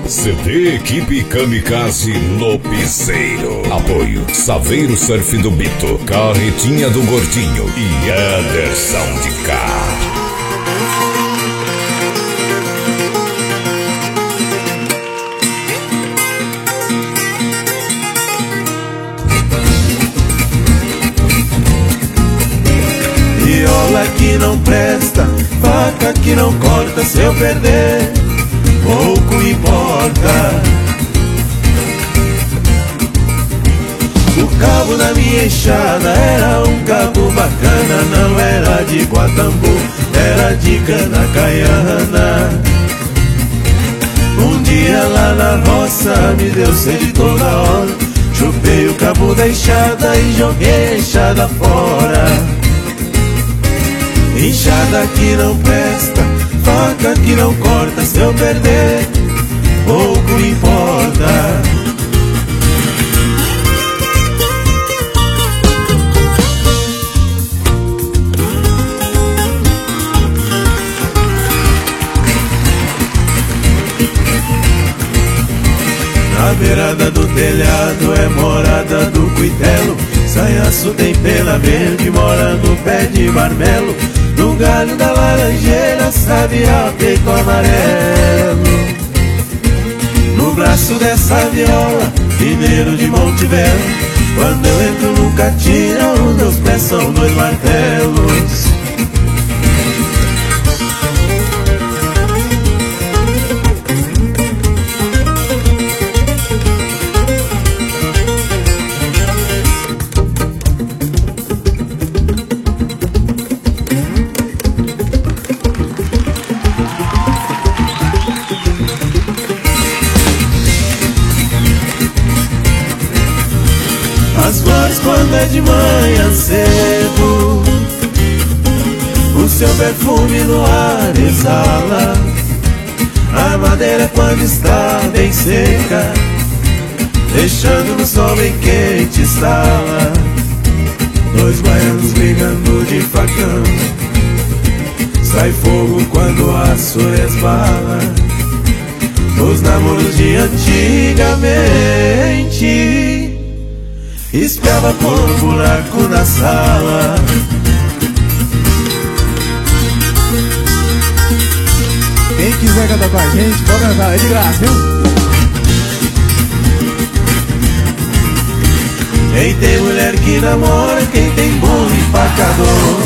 CD Equipe Kamikaze no Piseiro. Apoio Saveiro Surf do Bito, Carretinha do Gordinho e Anderson de Cá. Viola que não presta, faca que não corta, se eu perder, pouco importa. O cabo da minha enxada era um cabo bacana, não era de Guatambu, era de Cana-Caiana. Um dia lá na roça me deu sede toda hora, chupei o cabo da enxada e joguei a enxada fora. Enxada que não presta, faca que não corta, se eu perder, pouco importa. Na beirada do telhado é morada do cuitelo, sanhaço tem pela verde, mora no pé de marmelo. No galho da laranjeira, sabiá peito amarelo. No braço dessa viola, mineiro de Monte Belo. Quando eu entro nunca tira, os meus pés são dois martelos. As flores quando é de manhã cedo, o seu perfume no ar exala. A madeira quando está bem seca, deixando no sol bem quente estala. Dois baianos brigando de facão, sai fogo quando o aço resbala. Os namoros de antigamente, espiava por um buraco na sala. Quem quiser cantar com a gente, pode cantar, é de graça, viu? Quem tem mulher que namora, quem tem burro empacador,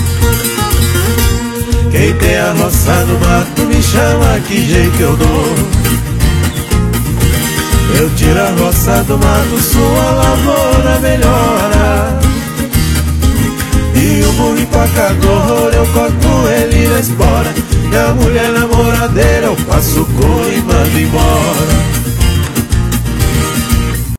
quem tem a roça no mato me chama, que jeito eu dou. Eu tiro a roça do mato, sua lavoura melhora. E o burro empacador, eu corto ele na espora. E a mulher namoradeira